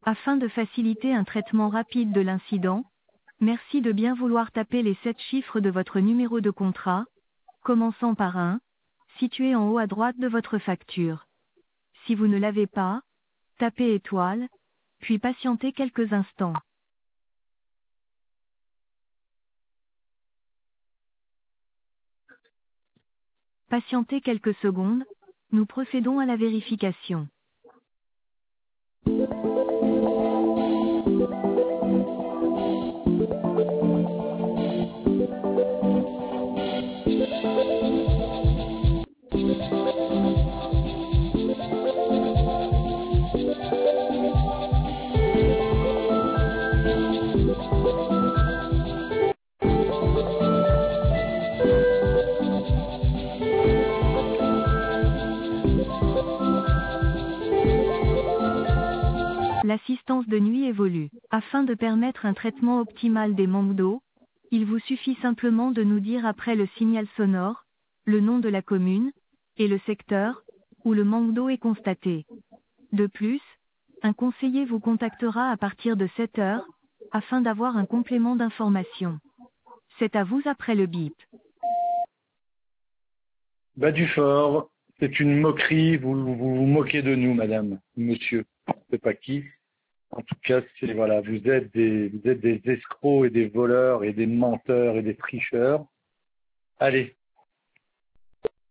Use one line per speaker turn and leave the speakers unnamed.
Afin de faciliter un traitement rapide de l'incident, merci de bien vouloir taper les 7 chiffres de votre numéro de contrat, commençant par 1, situé en haut à droite de votre facture. Si vous ne l'avez pas, tapez étoile, puis patientez quelques instants. Patientez quelques secondes, nous procédons à la vérification. L'assistance de nuit évolue. Afin de permettre un traitement optimal des manques d'eau, il vous suffit simplement de nous dire après le signal sonore, le nom de la commune, et le secteur, où le manque d'eau est constaté. De plus, un conseiller vous contactera à partir de 7 heures, afin d'avoir un complément d'information. C'est à vous après le bip.
Bas du fort, c'est une moquerie, vous moquez de nous, madame, monsieur, je sais pas qui. En tout cas, voilà, vous êtes des escrocs et des voleurs et des menteurs et des tricheurs. Allez,